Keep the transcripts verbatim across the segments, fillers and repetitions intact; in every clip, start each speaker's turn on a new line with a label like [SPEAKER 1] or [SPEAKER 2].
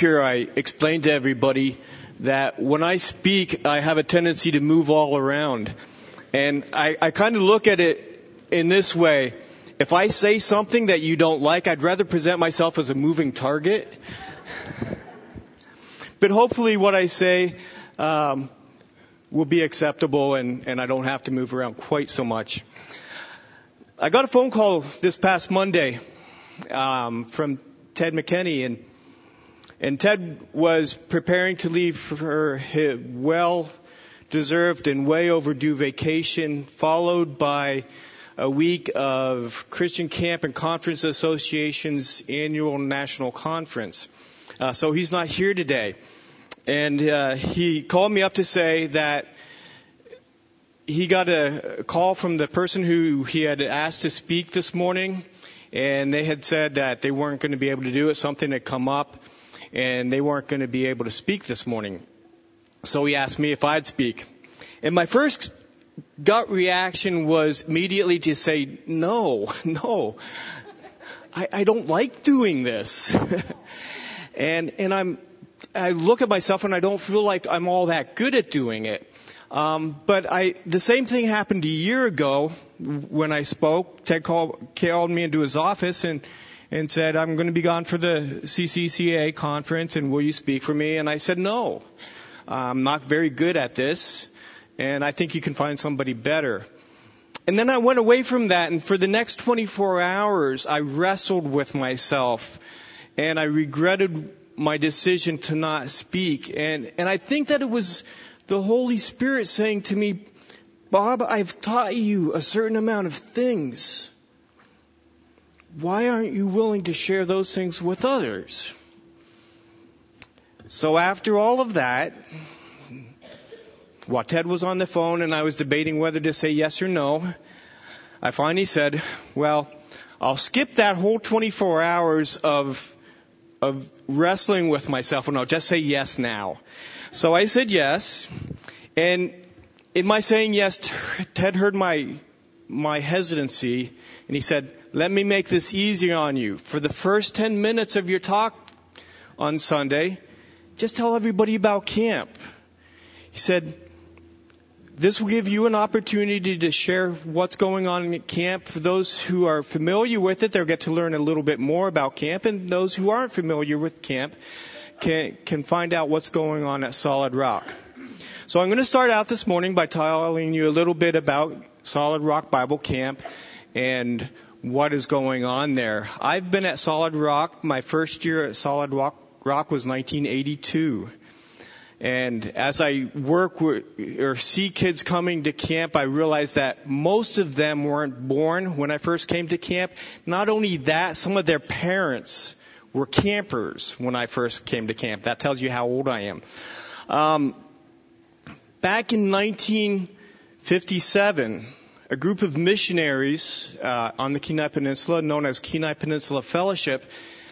[SPEAKER 1] here, I explained to everybody that when I speak, I have a tendency to move all around. And I, I kind of look at it in this way. If I say something that you don't like, I'd rather present myself as a moving target. But hopefully what I say um, will be acceptable, and, and I don't have to move around quite so much. I got a phone call this past Monday um, from Ted McKinney, and and Ted was preparing to leave for his well-deserved and way overdue vacation, followed by a week of Christian Camp and Conference Association's annual national conference. Uh, so he's not here today. And uh, he called me up to say that he got a call from the person who he had asked to speak this morning, and they had said that they weren't going to be able to do it. Something had come up, and they weren't going to be able to speak this morning. So he asked me if I'd speak. And my first gut reaction was immediately to say, no, no, I, I don't like doing this. and and I'm I look at myself and I don't feel like I'm all that good at doing it. Um, but I, the same thing happened a year ago when I spoke. Ted called, called me into his office and, and said, I'm going to be gone for the C C C A conference, and will you speak for me? And I said, no, I'm not very good at this, and I think you can find somebody better. And then I went away from that, and for the next twenty-four hours, I wrestled with myself, and I regretted my decision to not speak. And, and I think that it was the Holy Spirit saying to me, Bob, I've taught you a certain amount of things. Why aren't you willing to share those things with others? So after all of that, while Ted was on the phone and I was debating whether to say yes or no, I finally said, well, I'll skip that whole twenty-four hours of of wrestling with myself, and I'll just say yes now. So I said yes, and in my saying yes, Ted heard my my hesitancy, and he said, let me make this easier on you. For the first ten minutes of your talk on Sunday, just tell everybody about camp. He said, this will give you an opportunity to share what's going on at camp. For those who are familiar with it, they'll get to learn a little bit more about camp, and those who aren't familiar with camp can, can find out what's going on at Solid Rock. So I'm going to start out this morning by telling you a little bit about Solid Rock Bible Camp and what is going on there. I've been at Solid Rock. My first year at Solid Rock, Rock was nineteen eighty-two. And as I work with, or see kids coming to camp, I realize that most of them weren't born when I first came to camp. Not only that, some of their parents were campers when I first came to camp. That tells you how old I am. Um, back in nineteen fifty-seven, a group of missionaries uh, on the Kenai Peninsula, known as Kenai Peninsula Fellowship,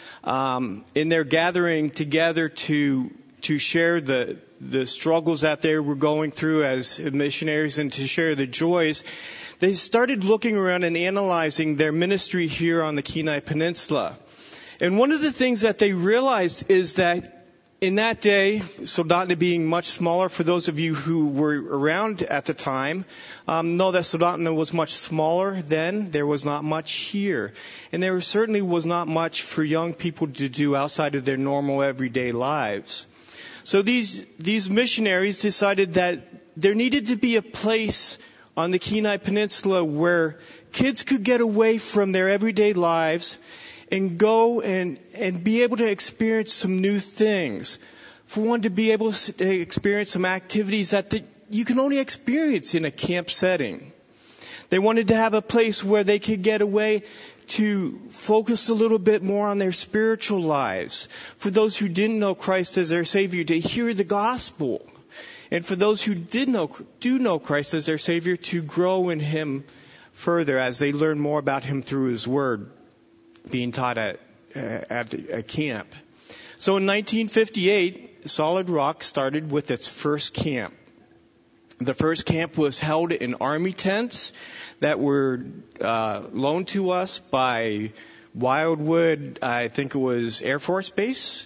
[SPEAKER 1] um, in their gathering together to to share the the struggles that they were going through as missionaries and to share the joys, they started looking around and analyzing their ministry here on the Kenai Peninsula. And one of the things that they realized is that in that day, Soldotna being much smaller, for those of you who were around at the time, um, know that Soldotna was much smaller then. There was not much here. And there certainly was not much for young people to do outside of their normal everyday lives. So these these missionaries decided that there needed to be a place on the Kenai Peninsula where kids could get away from their everyday lives and go and, and be able to experience some new things. For one, to be able to experience some activities that the, you can only experience in a camp setting. They wanted to have a place where they could get away to focus a little bit more on their spiritual lives. For those who didn't know Christ as their Savior, to hear the gospel. And for those who did know, do know Christ as their Savior, to grow in Him further as they learn more about Him through His Word being taught at, at a camp. So in nineteen fifty-eight, Solid Rock started with its first camp. The first camp was held in army tents that were uh, loaned to us by Wildwood, I think it was Air Force Base.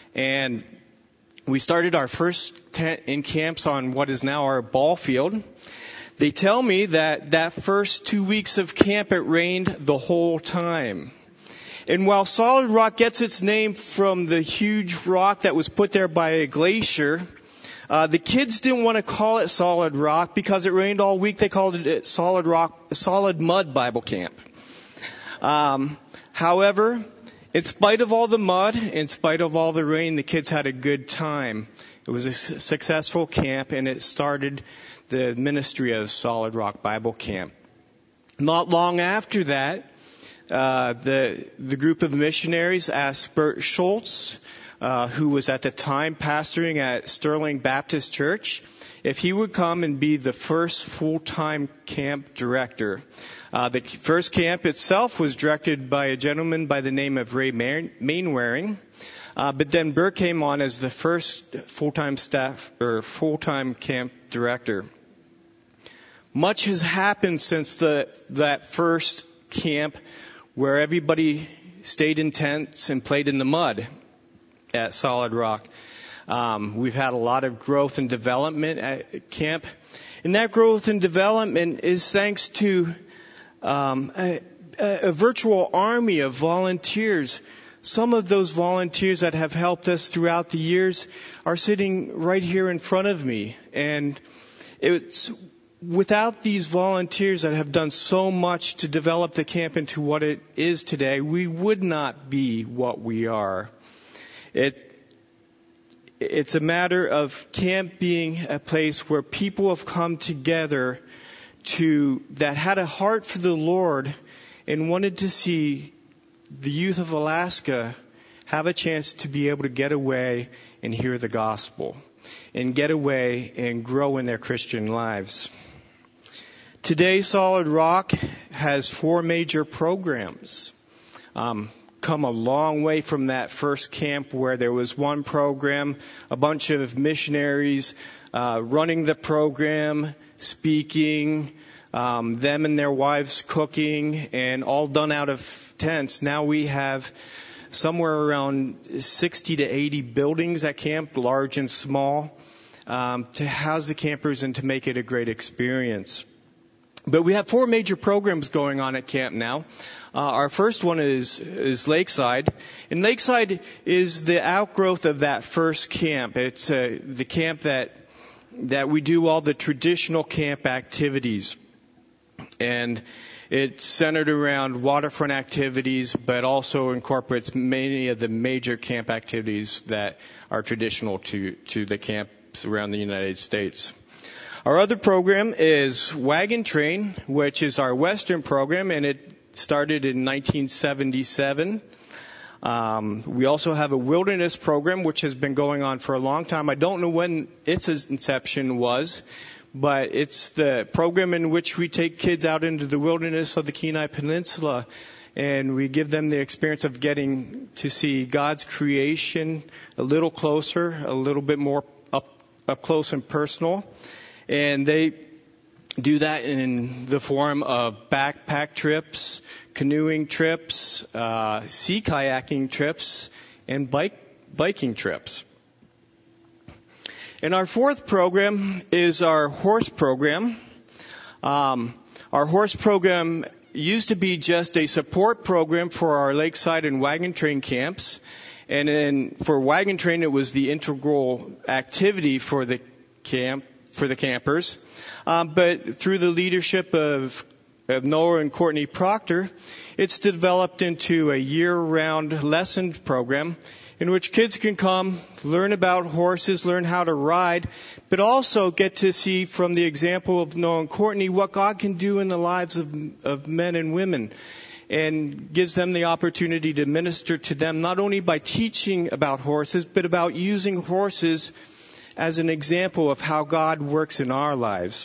[SPEAKER 1] And we started our first tent in camps on what is now our ball field. They tell me that that first two weeks of camp, it rained the whole time. And while Solid Rock gets its name from the huge rock that was put there by a glacier, uh, the kids didn't want to call it Solid Rock because it rained all week. They called it Solid Rock, Solid Mud Bible Camp. Um, however, in spite of all the mud, in spite of all the rain, the kids had a good time. It was a successful camp, and it started the ministry of Solid Rock Bible Camp. Not long after that, uh, the the group of missionaries asked Bert Schultz, uh, who was at the time pastoring at Sterling Baptist Church, if he would come and be the first full-time camp director. Uh, the first camp itself was directed by a gentleman by the name of Ray Mainwaring, uh, but then Bert came on as the first full-time staff or full-time camp director. Much has happened since the that first camp, where everybody stayed in tents and played in the mud at Solid Rock. Um, we've had a lot of growth and development at camp, and that growth and development is thanks to um, a, a virtual army of volunteers. Some of those volunteers that have helped us throughout the years are sitting right here in front of me, and it's without these volunteers that have done so much to develop the camp into what it is today, we would not be what we are. It It's a matter of camp being a place where people have come together to that had a heart for the Lord and wanted to see the youth of Alaska have a chance to be able to get away and hear the gospel and get away and grow in their Christian lives. Today, Solid Rock has four major programs. Um, come a long way from that first camp where there was one program, a bunch of missionaries uh, running the program, speaking, um, them and their wives cooking, and all done out of tents. Now we have somewhere around sixty to eighty buildings at camp, large and small, um, to house the campers and to make it a great experience. But we have four major programs going on at camp now. Uh, our first one is, is Lakeside. And Lakeside is the outgrowth of that first camp. It's uh, the camp that, that we do all the traditional camp activities. And it's centered around waterfront activities, but also incorporates many of the major camp activities that are traditional to, to the camps around the United States. Our other program is Wagon Train, which is our Western program, and it started in nineteen seventy-seven. Um, we also have a Wilderness program, which has been going on for a long time. I don't know when its inception was, but it's the program in which we take kids out into the wilderness of the Kenai Peninsula, and we give them the experience of getting to see God's creation a little closer, a little bit more up, up close and personal. And they do that in the form of backpack trips, canoeing trips, uh, sea kayaking trips, and bike biking trips. And our fourth program is our horse program. Um, our horse program used to be just a support program for our Lakeside and Wagon Train camps. And then for Wagon Train, it was the integral activity for the camp. for the campers. Um, but through the leadership of, of Noah and Courtney Proctor, it's developed into a year-round lesson program in which kids can come, learn about horses, learn how to ride, but also get to see from the example of Noah and Courtney what God can do in the lives of, of men and women, and gives them the opportunity to minister to them not only by teaching about horses, but about using horses as an example of how God works in our lives.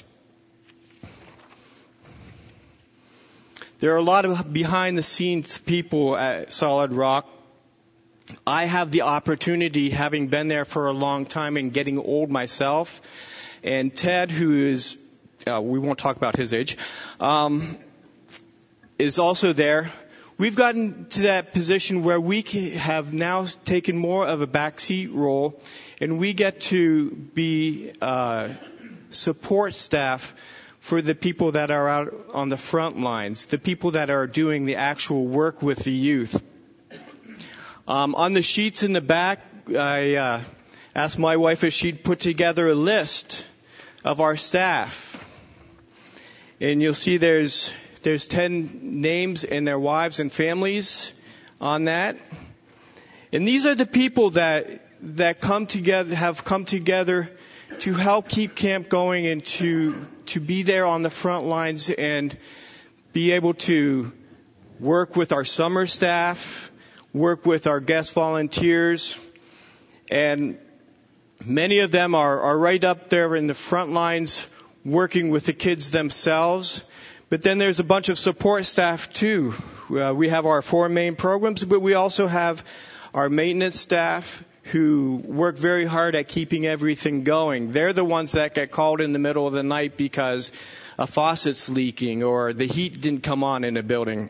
[SPEAKER 1] There are a lot of behind-the-scenes people at Solid Rock. I have the opportunity, having been there for a long time and getting old myself, and Ted, who is, uh, we won't talk about his age, um, is also there. we've gotten to that position where we have now taken more of a backseat role, and we get to be uh, support staff for the people that are out on the front lines, the people that are doing the actual work with the youth. Um, on the sheets in the back, I uh, asked my wife if she'd put together a list of our staff. And you'll see there's there's ten names and their wives and families on that. And these are the people that that come together, have come together to help keep camp going and to to be there on the front lines and be able to work with our summer staff, work with our guest volunteers, and many of them are, are right up there in the front lines working with the kids themselves. But then there's a bunch of support staff too. Uh, we have our four main programs, but we also have our maintenance staff who work very hard at keeping everything going. They're the ones that get called in the middle of the night because a faucet's leaking or the heat didn't come on in a building.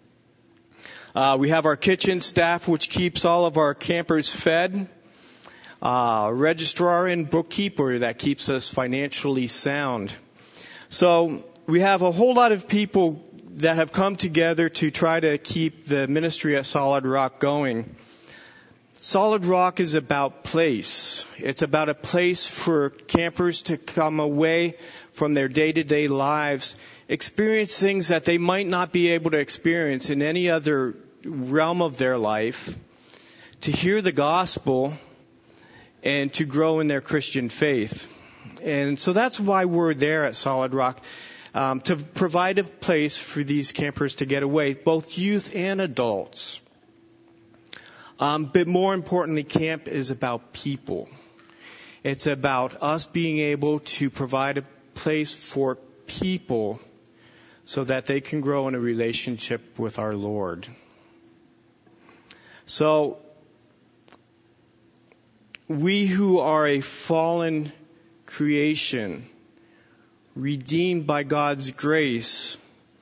[SPEAKER 1] Uh, we have our kitchen staff, which keeps all of our campers fed. Uh, registrar and bookkeeper that keeps us financially sound. So we have a whole lot of people that have come together to try to keep the ministry at Solid Rock going. Solid Rock is about place. It's about a place for campers to come away from their day-to-day lives, experience things that they might not be able to experience in any other realm of their life, to hear the gospel, and to grow in their Christian faith. And so that's why we're there at Solid Rock, um, to provide a place for these campers to get away, both youth and adults. Um, but more importantly, camp is about people. It's about us being able to provide a place for people so that they can grow in a relationship with our Lord. So, we who are a fallen creation, redeemed by God's grace,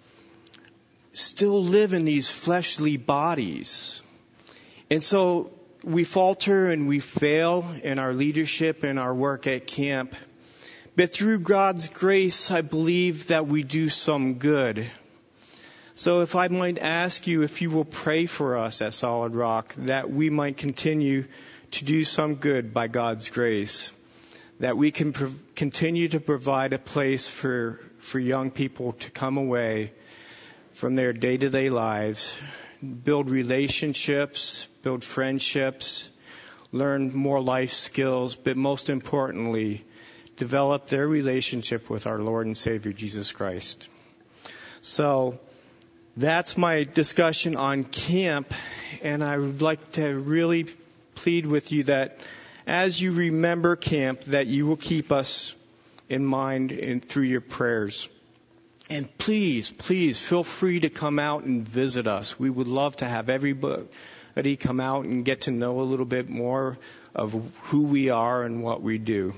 [SPEAKER 1] still live in these fleshly bodies. And so we falter and we fail in our leadership and our work at camp. But through God's grace, I believe that we do some good. So if I might ask you if you will pray for us at Solid Rock, that we might continue to do some good by God's grace, that we can prov- continue to provide a place for, for young people to come away from their day-to-day lives, build relationships, build friendships, learn more life skills, but most importantly, develop their relationship with our Lord and Savior, Jesus Christ. So that's my discussion on camp, and I would like to really plead with you that as you remember camp, that you will keep us in mind in, through your prayers. And please, please feel free to come out and visit us. We would love to have everybody come out and get to know a little bit more of who we are and what we do.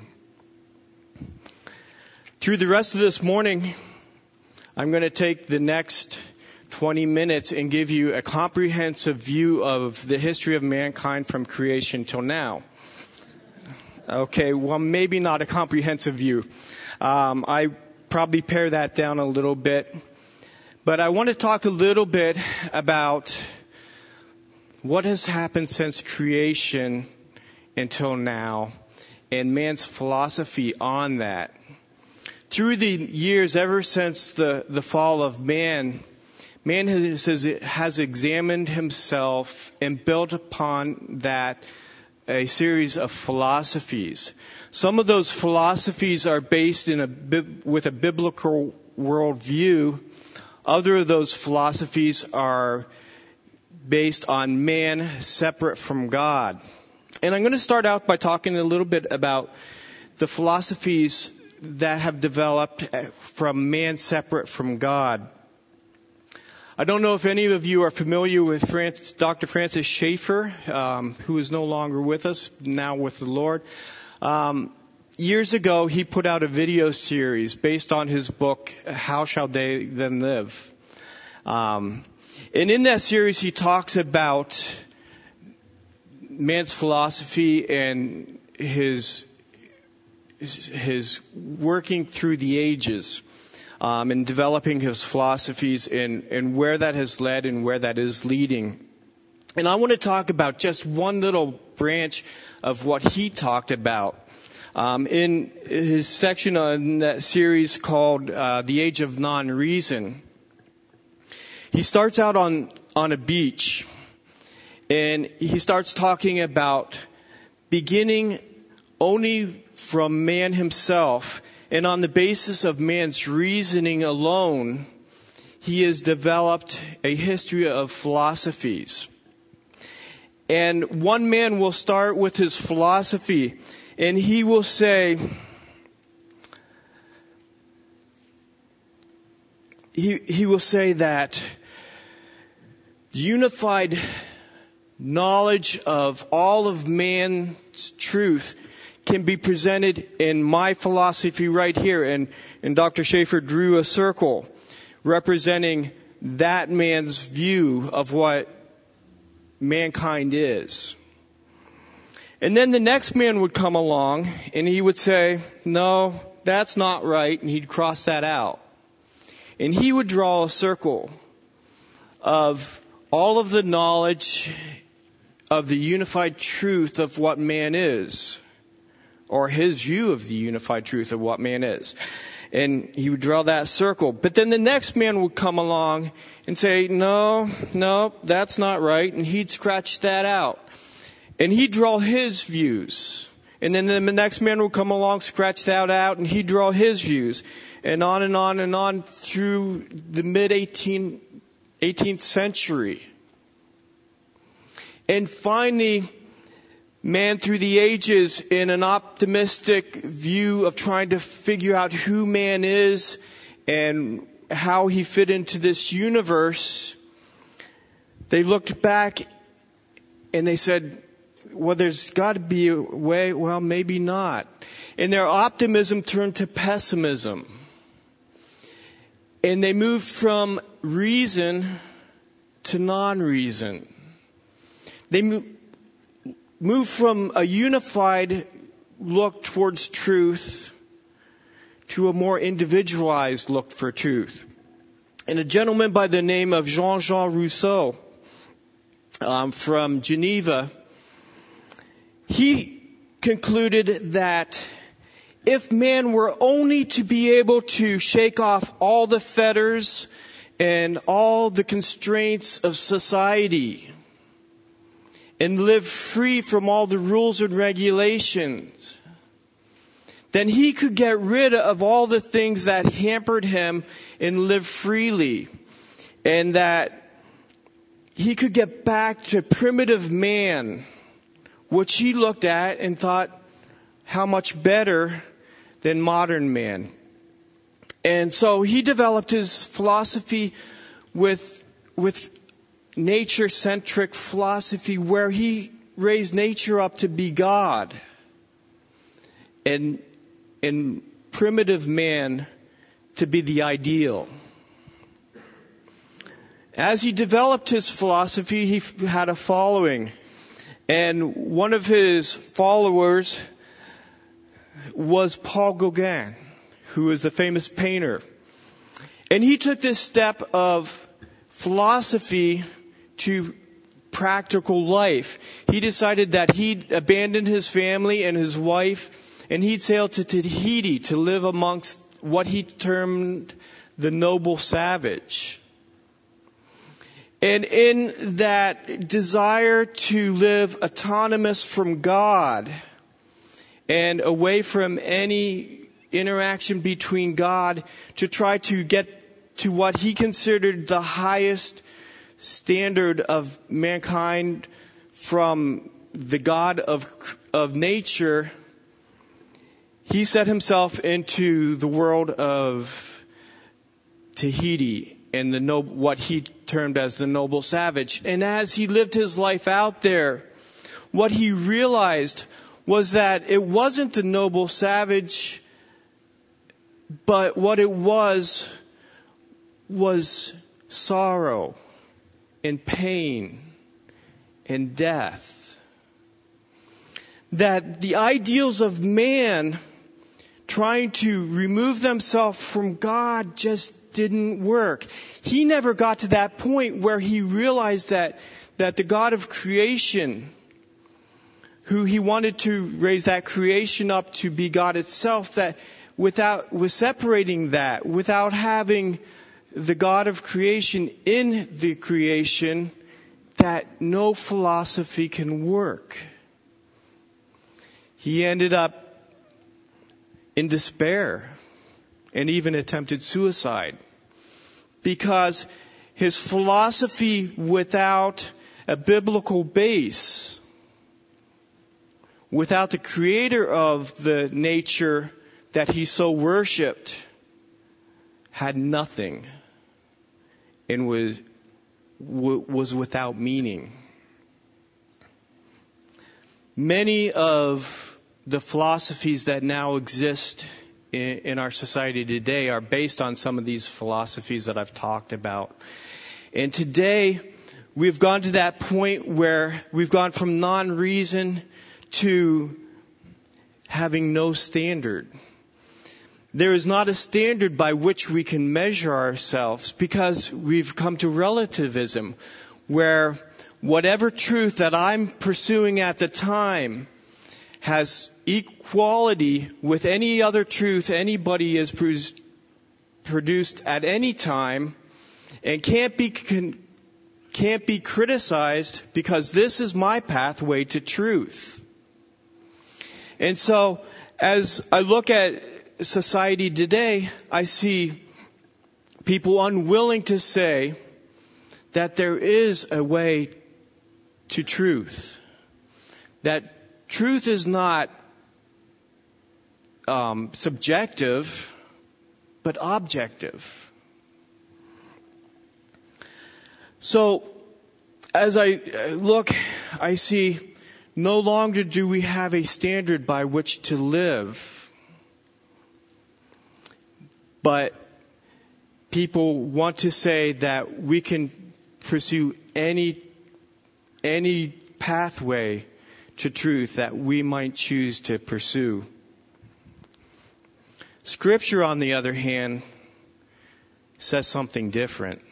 [SPEAKER 1] Through the rest of this morning, I'm going to take the next twenty minutes and give you a comprehensive view of the history of mankind from creation till now. Okay, well, maybe not a comprehensive view. Um, I probably pare that down a little bit. But I want to talk a little bit about what has happened since creation until now and man's philosophy on that. Through the years, ever since the, the fall of man, man has, has examined himself and built upon that a series of philosophies. Some of those philosophies are based in a with a biblical worldview. Other of those philosophies are based on man separate from God. And I'm going to start out by talking a little bit about the philosophies that have developed from man separate from God. I don't know if any of you are familiar with Francis, Doctor Francis Schaeffer, um, who is no longer with us, now with the Lord. Um, years ago, he put out a video series based on his book, How Shall They Then Live? Um, And in that series, he talks about man's philosophy and his his, his working through the ages, um, and developing his philosophies and, and where that has led and where that is leading. And I want to talk about just one little branch of what he talked about. Um, in his section on that series called uh, The Age of Non-Reason, he starts out on, on a beach, and he starts talking about beginning only from man himself, and on the basis of man's reasoning alone, he has developed a history of philosophies. And one man will start with his philosophy, and he will say, he, he will say that the unified knowledge of all of man's truth can be presented in my philosophy right here. And, and Doctor Schaefer drew a circle representing that man's view of what mankind is. And then the next man would come along and he would say, no, that's not right. And he'd cross that out. And he would draw a circle of all of the knowledge of the unified truth of what man is, or his view of the unified truth of what man is. And he would draw that circle. But then the next man would come along and say, no, no, that's not right. And he'd scratch that out. And he'd draw his views. And then the next man would come along, scratch that out, and he'd draw his views. And on and on and on through the mid-eighteenth century. And finally, man through the ages, in an optimistic view of trying to figure out who man is and how he fit into this universe, they looked back and they said, well, there's got to be a way. Well, maybe not. And their optimism turned to pessimism. And they moved from reason to non-reason. They moved Move from a unified look towards truth to a more individualized look for truth. And a gentleman by the name of Jean-Jean Rousseau, um, from Geneva, he concluded that if man were only to be able to shake off all the fetters and all the constraints of society, and live free from all the rules and regulations, then he could get rid of all the things that hampered him and live freely. And that he could get back to primitive man, which he looked at and thought, how much better than modern man. And so he developed his philosophy with, with nature-centric philosophy, where he raised nature up to be God and, and primitive man to be the ideal. As he developed his philosophy, he had a following. And one of his followers was Paul Gauguin, who is a famous painter. And he took this step of philosophy to practical life. He decided that he'd abandon his family and his wife, and he'd sail to Tahiti to live amongst what he termed the noble savage. And in that desire to live autonomous from God and away from any interaction between God, to try to get to what he considered the highest standard of mankind from the God of of nature, he set himself into the world of Tahiti and the no, what he termed as the noble savage. And as he lived his life out there, what he realized was that it wasn't the noble savage, but what it was was sorrow and pain and death. That the ideals of man trying to remove themselves from God just didn't work. He never got to that point where he realized that, that the God of creation, who he wanted to raise that creation up to be God itself, that without, with separating that, without having the God of creation in the creation, that no philosophy can work. He ended up in despair and even attempted suicide because his philosophy without a biblical base, without the creator of the nature that he so worshipped, had nothing and was was without meaning. Many of the philosophies that now exist in, in our society today are based on some of these philosophies that I've talked about. And today, we've gone to that point where we've gone from non-reason to having no standard. There is not a standard by which we can measure ourselves because we've come to relativism, where whatever truth that I'm pursuing at the time has equality with any other truth anybody has produced at any time, and can't be can't be criticized because this is my pathway to truth. And so, as I look at society today, I see people unwilling to say that there is a way to truth. That truth is not um, subjective, but objective. So, as I look, I see no longer do we have a standard by which to live. But people want to say that we can pursue any any pathway to truth that we might choose to pursue. Scripture, on the other hand, says something different.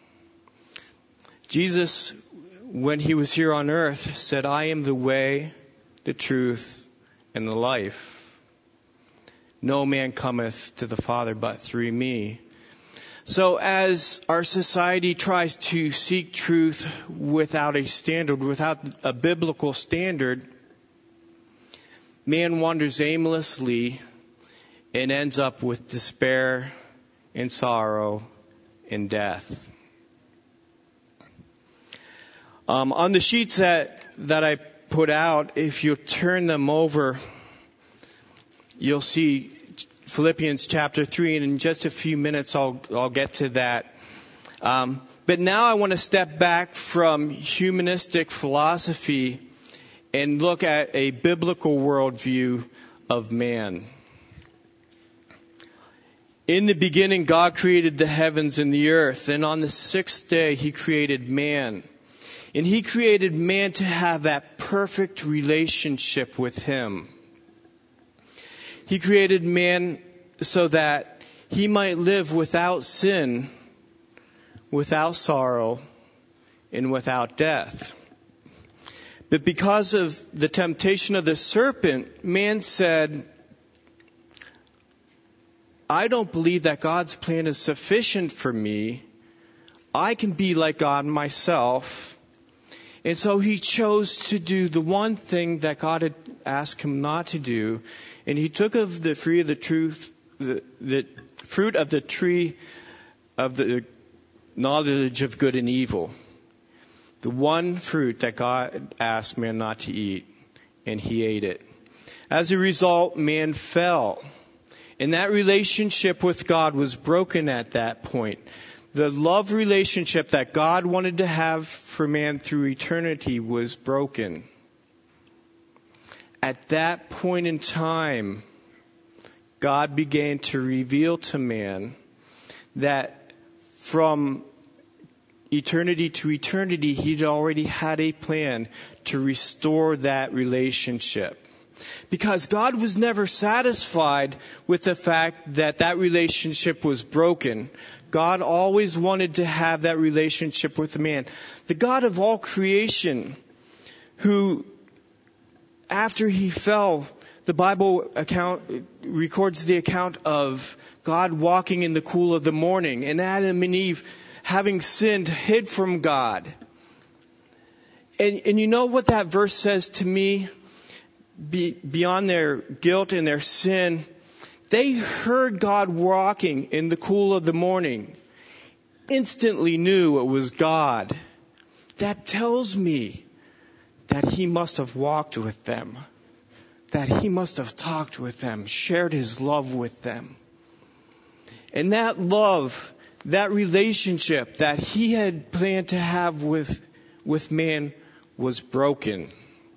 [SPEAKER 1] Jesus, when he was here on earth, said, "I am the way, the truth, and the life. No man cometh to the Father but through me." So as our society tries to seek truth without a standard, without a biblical standard, man wanders aimlessly and ends up with despair and sorrow and death. Um, on the sheets that, that I put out, if you turn them over, you'll see Philippians chapter three, and in just a few minutes I'll, I'll get to that. Um, but now I want to step back from humanistic philosophy and look at a biblical worldview of man. In the beginning, God created the heavens and the earth, and on the sixth day He created man. And He created man to have that perfect relationship with Him. He created man so that he might live without sin, without sorrow, and without death. But because of the temptation of the serpent, man said, "I don't believe that God's plan is sufficient for me. I can be like God myself." And so he chose to do the one thing that God had asked him not to do. And he took of the fruit of the truth, the, the fruit of the tree of the knowledge of good and evil. The one fruit that God asked man not to eat, and he ate it. As a result, man fell. And that relationship with God was broken at that point. The love relationship that God wanted to have for man through eternity was broken. At that point in time, God began to reveal to man that from eternity to eternity, he'd already had a plan to restore that relationship. Because God was never satisfied with the fact that that relationship was broken. God always wanted to have that relationship with man. The God of all creation, who, after he fell, the Bible account records the account of God walking in the cool of the morning, and Adam and Eve, having sinned, hid from God. And, and you know what that verse says to me? Be, beyond their guilt and their sin, they heard God walking in the cool of the morning, instantly knew it was God. That tells me that he must have walked with them, that he must have talked with them, shared his love with them. And that love, that relationship that he had planned to have with, with man was broken.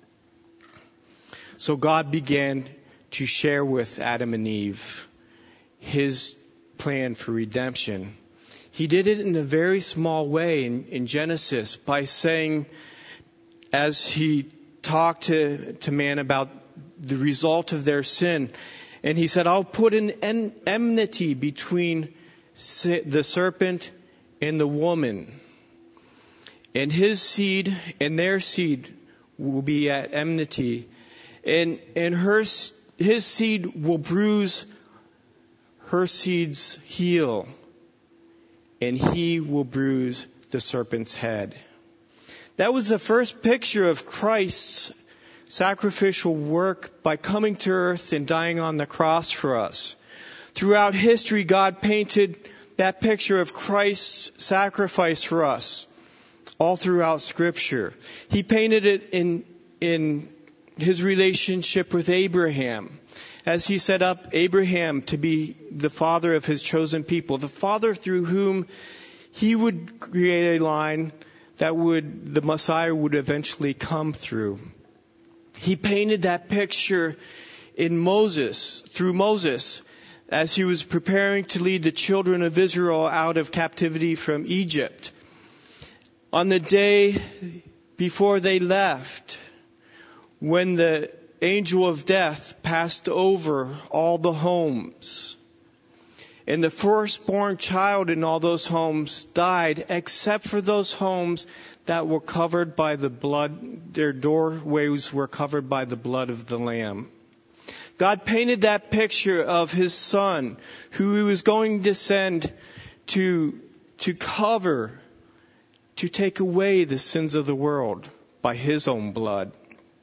[SPEAKER 1] So God began to share with Adam and Eve his plan for redemption. He did it in a very small way in, in Genesis by saying, as he talked to, to man about the result of their sin, and he said, I'll put an en- enmity between the serpent and the woman, and his seed and their seed will be at enmity. And, and her, his seed will bruise her seed's heel, and he will bruise the serpent's head. That was the first picture of Christ's sacrificial work by coming to earth and dying on the cross for us. Throughout history, God painted that picture of Christ's sacrifice for us all throughout Scripture. He painted it in, in his relationship with Abraham, as he set up Abraham to be the father of his chosen people, the father through whom he would create a line that would, the Messiah would eventually come through. He painted that picture in Moses, through Moses, as he was preparing to lead the children of Israel out of captivity from Egypt. On the day before they left, when the angel of death passed over all the homes, and the firstborn child in all those homes died, except for those homes that were covered by the blood, their doorways were covered by the blood of the Lamb. God painted that picture of his Son, who he was going to send to, to cover, to take away the sins of the world by his own blood.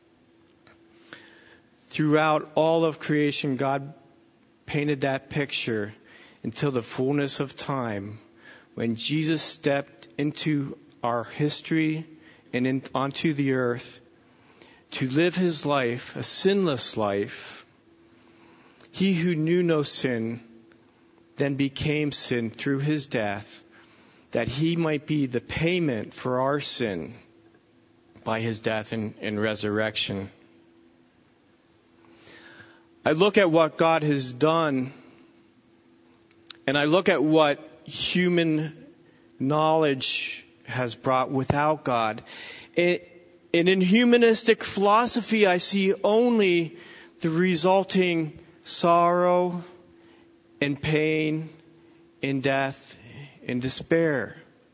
[SPEAKER 1] Throughout all of creation, God painted that picture until the fullness of time, when Jesus stepped into our history and in, onto the earth to live his life, a sinless life. He who knew no sin then became sin through his death, that he might be the payment for our sin by his death and, and resurrection. I look at what God has done, and I look at what human knowledge has brought without God. And in humanistic philosophy, I see only the resulting sorrow and pain and death and despair.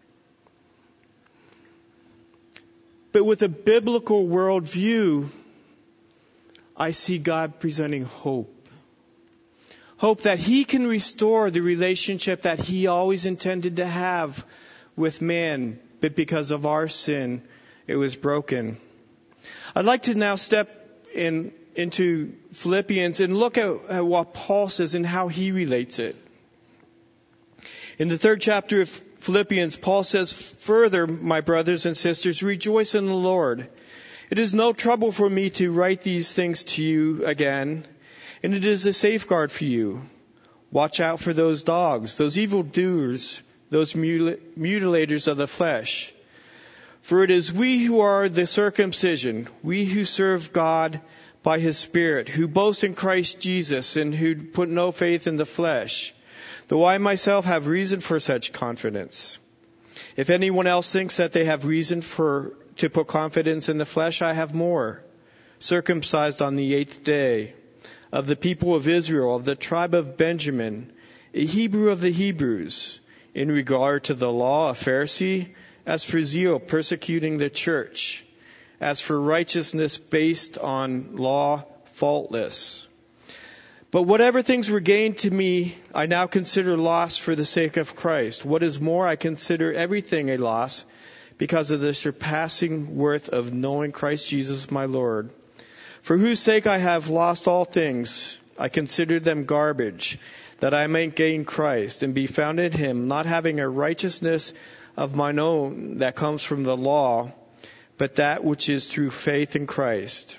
[SPEAKER 1] But with a biblical worldview, I see God presenting hope. Hope that he can restore the relationship that he always intended to have with man, but because of our sin, it was broken. I'd like to now step in into Philippians and look at, at what Paul says and how he relates it. In the third chapter of Philippians, Paul says, "Further, my brothers and sisters, rejoice in the Lord. It is no trouble for me to write these things to you again, and it is a safeguard for you. Watch out for those dogs, those evildoers, those mutil- mutilators of the flesh. For it is we who are the circumcision, we who serve God by his Spirit, who boast in Christ Jesus and who put no faith in the flesh, though I myself have reason for such confidence. If anyone else thinks that they have reason for to put confidence in the flesh, I have more. Circumcised on the eighth day, of the people of Israel, of the tribe of Benjamin, a Hebrew of the Hebrews, in regard to the law, a Pharisee, as for zeal, persecuting the church, as for righteousness based on law, faultless. But whatever things were gained to me, I now consider loss for the sake of Christ. What is more, I consider everything a loss because of the surpassing worth of knowing Christ Jesus my Lord, for whose sake I have lost all things. I consider them garbage, that I may gain Christ and be found in him, not having a righteousness of mine own that comes from the law, but that which is through faith in Christ.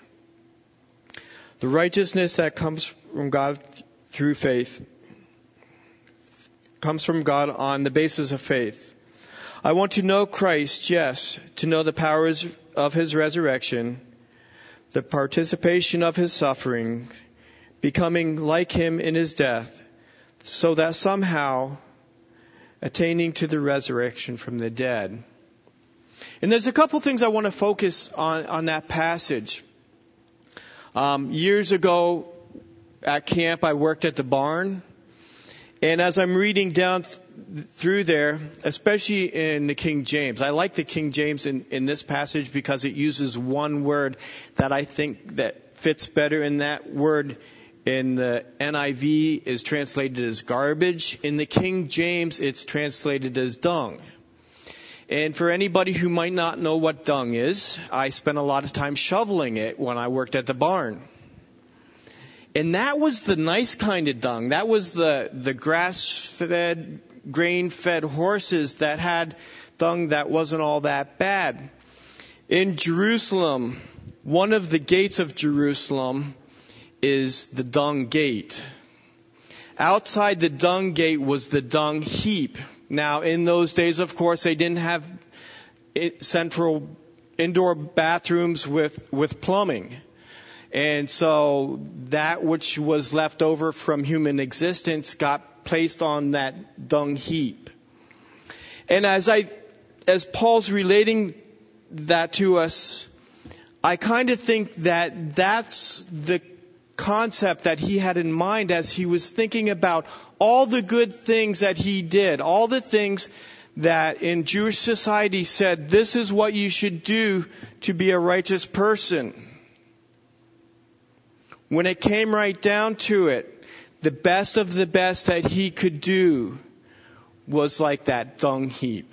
[SPEAKER 1] The righteousness that comes from God through faith comes from God on the basis of faith. I want to know Christ, yes, to know the powers of his resurrection, the participation of his suffering, becoming like him in his death, so that somehow attaining to the resurrection from the dead. And there's a couple things I want to focus on, on that passage. Um, years ago at camp, I worked at the barn. And as I'm reading down th- through there, especially in the King James, I like the King James in, in this passage because it uses one word that I think that fits better. And that word in the N I V is translated as garbage. In the King James, it's translated as dung. And for anybody who might not know what dung is, I spent a lot of time shoveling it when I worked at the barn. And that was the nice kind of dung. That was the, the grass-fed, grain-fed horses that had dung that wasn't all that bad. In Jerusalem, one of the gates of Jerusalem is the dung gate. Outside the dung gate was the dung heap. Now, in those days, of course, they didn't have central indoor bathrooms with, with plumbing. And so that which was left over from human existence got placed on that dung heap. And as I, as Paul's relating that to us, I kind of think that that's the concept that he had in mind as he was thinking about all the good things that he did, all the things that in Jewish society said, this is what you should do to be a righteous person. When it came right down to it, the best of the best that he could do was like that dung heap.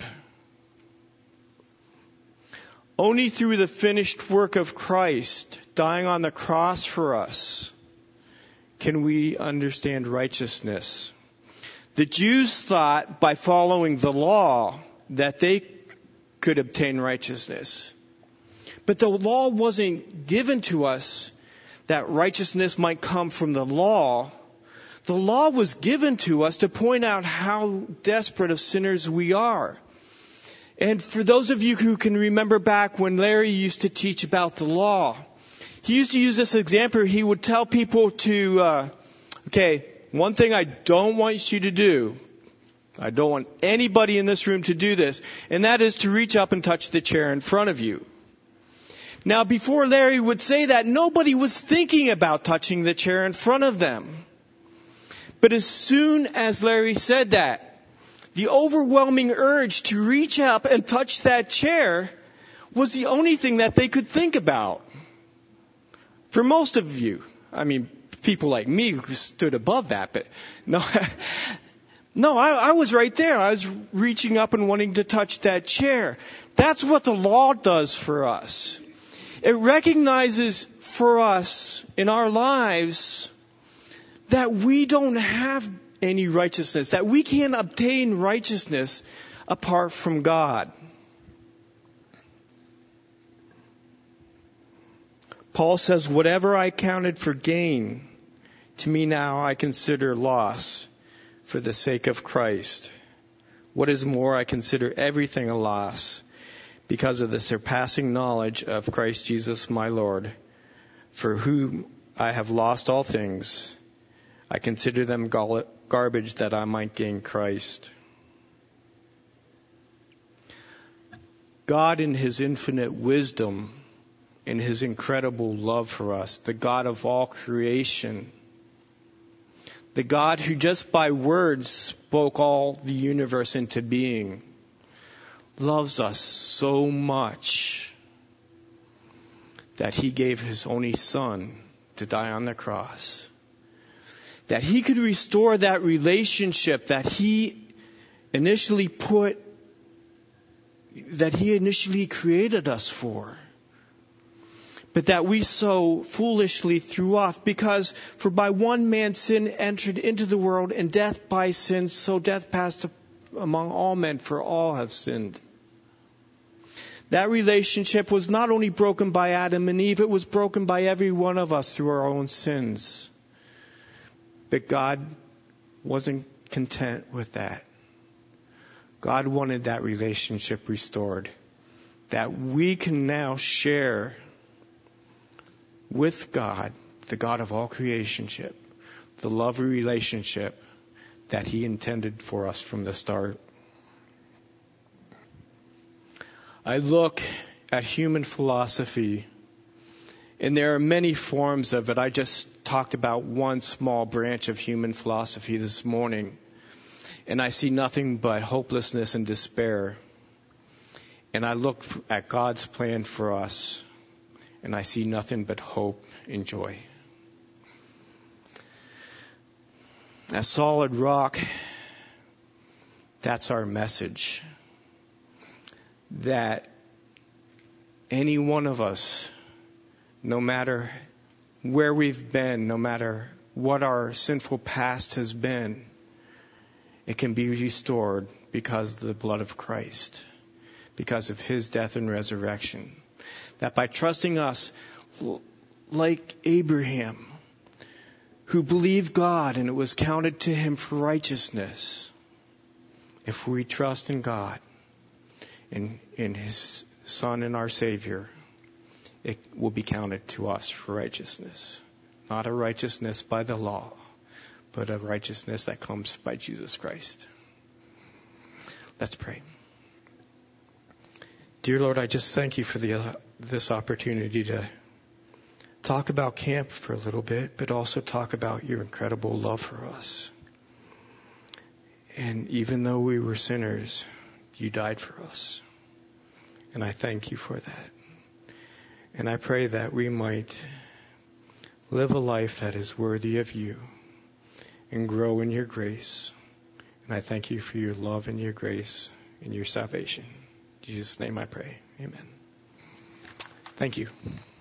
[SPEAKER 1] Only through the finished work of Christ, dying on the cross for us, can we understand righteousness. The Jews thought by following the law that they could obtain righteousness. But the law wasn't given to us that righteousness might come from the law. The law was given to us to point out how desperate of sinners we are. And for those of you who can remember back when Larry used to teach about the law, he used to use this example. He would tell people to, uh, okay, one thing I don't want you to do, I don't want anybody in this room to do this, and that is to reach up and touch the chair in front of you. Now, before Larry would say that, nobody was thinking about touching the chair in front of them. But as soon as Larry said that, the overwhelming urge to reach up and touch that chair was the only thing that they could think about. For most of you, I mean, people like me who stood above that, but no, no, I, I was right there. I was reaching up and wanting to touch that chair. That's what the law does for us. It recognizes for us in our lives that we don't have any righteousness, that we can't obtain righteousness apart from God. Paul says, whatever I counted for gain, to me now I consider loss for the sake of Christ. What is more, I consider everything a loss because of the surpassing knowledge of Christ Jesus my Lord, for whom I have lost all things. I consider them garbage that I might gain Christ. God in his infinite wisdom and his incredible love for us, the God of all creation, the God who just by words spoke all the universe into being, loves us so much that he gave his only son to die on the cross. That he could restore that relationship that he initially put, that he initially created us for. But that we so foolishly threw off, because for by one man sin entered into the world, and death by sin, so death passed among all men, for all have sinned. That relationship was not only broken by Adam and Eve, it was broken by every one of us through our own sins. But God wasn't content with that. God wanted that relationship restored, that we can now share with God, the God of all creationship, the lovely relationship that he intended for us from the start. I look at human philosophy, and there are many forms of it. I just talked about one small branch of human philosophy this morning, and I see nothing but hopelessness and despair. And I look at God's plan for us, and I see nothing but hope and joy. A solid rock, that's our message. That any one of us, no matter where we've been, no matter what our sinful past has been, it can be restored because of the blood of Christ, because of his death and resurrection. That by trusting us, like Abraham, who believed God and it was counted to him for righteousness, if we trust in God, in, in his Son and our Savior, it will be counted to us for righteousness. Not a righteousness by the law, but a righteousness that comes by Jesus Christ. Let's pray. Dear Lord, I just thank you for the, uh, this opportunity to talk about camp for a little bit, but also talk about your incredible love for us. And even though we were sinners, you died for us. And I thank you for that. And I pray that we might live a life that is worthy of you and grow in your grace. And I thank you for your love and your grace and your salvation. In Jesus' name I pray. Amen. Thank you.